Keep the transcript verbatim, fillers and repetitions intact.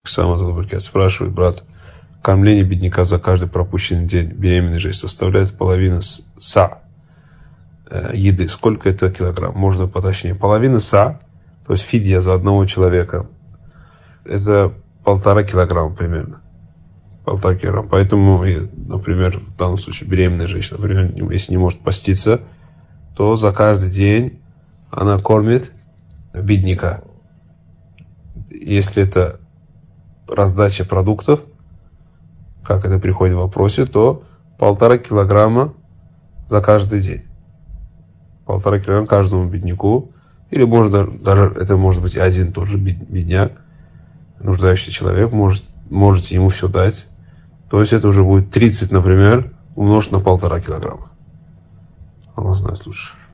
Сам Адалбаркет спрашивает, брат, кормление бедняка за каждый пропущенный день беременной женщины составляет половину са э, еды. Сколько это килограмм? Можно поточнее. Половина са, то есть фидья за одного человека, это полтора килограмма примерно. Полтора килограмма. Поэтому, например, в данном случае беременная женщина, например, если не может поститься, то за каждый день она кормит бедняка. Если это раздача продуктов, как это приходит в вопросе, то полтора килограмма за каждый день. Полтора килограмма каждому бедняку. Или может, даже это может быть один тот же бедняк, нуждающийся человек, может, можете ему все дать. То есть это уже будет тридцать, например, умножить на полтора килограмма. Аллах знает лучше.